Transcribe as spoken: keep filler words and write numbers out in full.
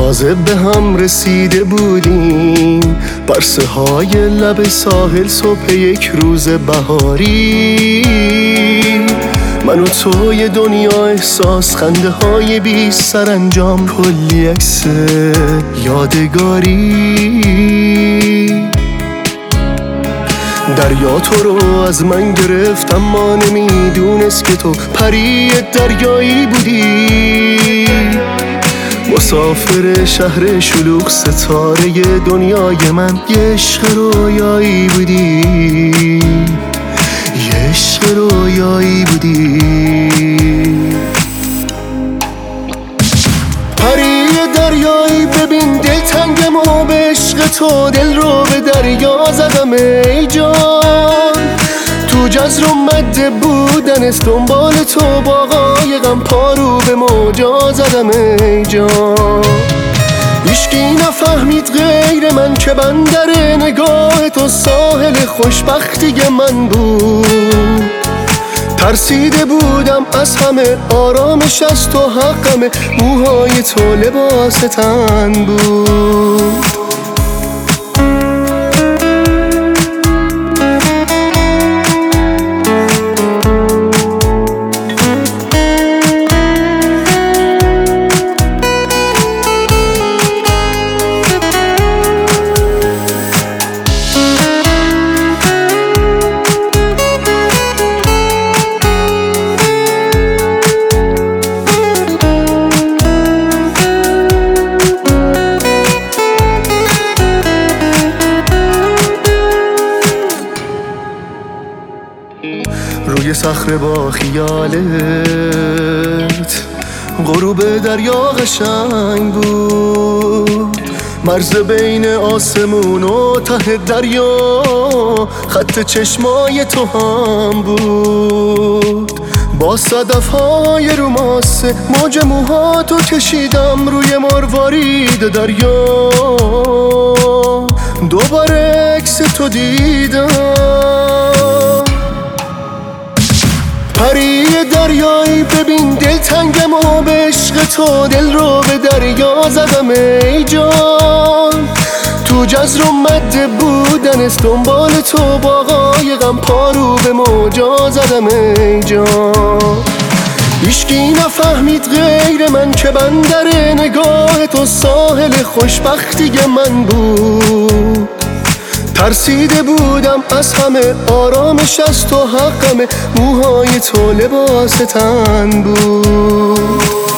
تازه به هم رسیده بودیم برسه های لب ساحل صبح یک روز بهاری. من و توی دنیا احساس، خنده های بی سرانجام، کلی عکس یادگاری. دریا تو رو از من گرفت اما نمیدونست که تو پری دریایی بودی. مسافر شهر شلوغ ستاره دنیای من، یه عشق رویایی بودی، یه عشق رویایی بودی. پری دریایی ببین دلتنگم و به عشق تو دل رو به دریا زدم ای جان. تو جزر اومده بودنست دنبال تو با قایقم پارو به موجا زدم ای جان. هیچکی نفهمید غیر من که بندر نگاه تو ساحل خوشبختی من بود. ترسیده بودم از همه، آرامش از تو حقمه، موهای تو لباس تن بود. روی صخره با خیالت غروب دریا قشنگ بود. مرز بین آسمون و ته دریا خط چشمای تو هم بود. با صدف‌های رو ماسه موج موهاتو کشیدم روی مروارید دریا. دوباره عکس تو دیدم. پری دریایی ببین دلتنگم و به عشق تو دل رو به دریا زدم ای جان. تو جزر اومده بودنست دنبال تو با قایقم پارو به موجا زدم ای جان. هیچکی نفهمید غیر من که بندر نگاه تو ساحل خوشبختی من بود. ترسیده بودم از همه، آرامش از تو حقمه، موهای تو لباس تن بود.